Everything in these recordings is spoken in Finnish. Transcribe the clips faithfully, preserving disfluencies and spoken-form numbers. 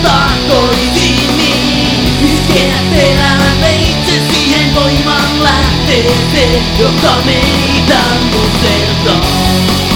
tahtoisin niin iskeä terävän veitsen siihen voiman lähteeseen, joka meitä musertaa.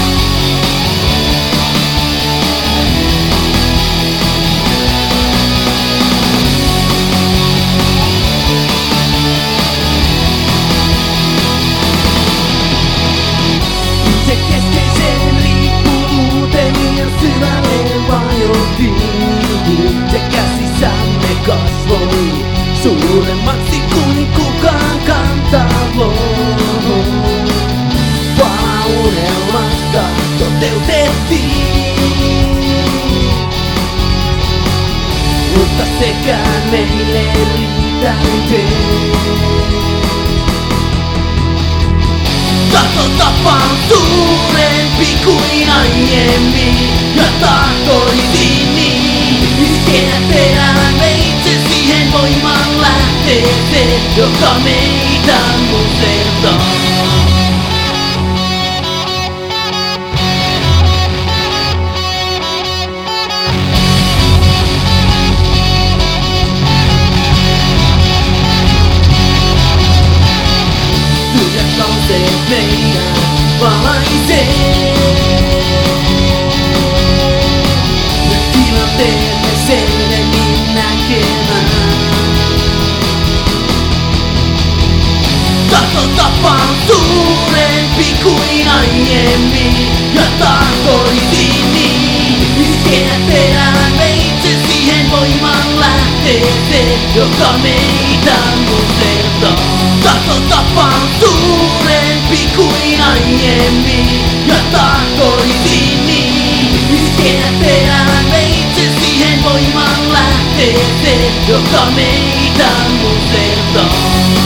Ja käsissämme kasvoi suuremmaksi kuin kukaan kantaa voi. Unelmasta toteutettiin, mutta sekään meille riittänyt. Tahtotapa on suurempi kuin aiemmin ja tahtoisin niin iskeä terävän veitsen siihen voiman lähteeseen, joka meitä musertaa. Tyhjät lauseet meidän valaisee. Nyt tilanteemme selvemmin näkemään. Tahtotapa on suurempi kuin aiemmin ja tahtoisin niin iskeä terävän veitsen siihen voiman lähteeseen, joka meitä musertaa. Tahtotapa on suurempi kuin aiemmin ja tahtoisin niin iskeä terävän veitsen siihen voiman lähteeseen, joka meitä musertaa.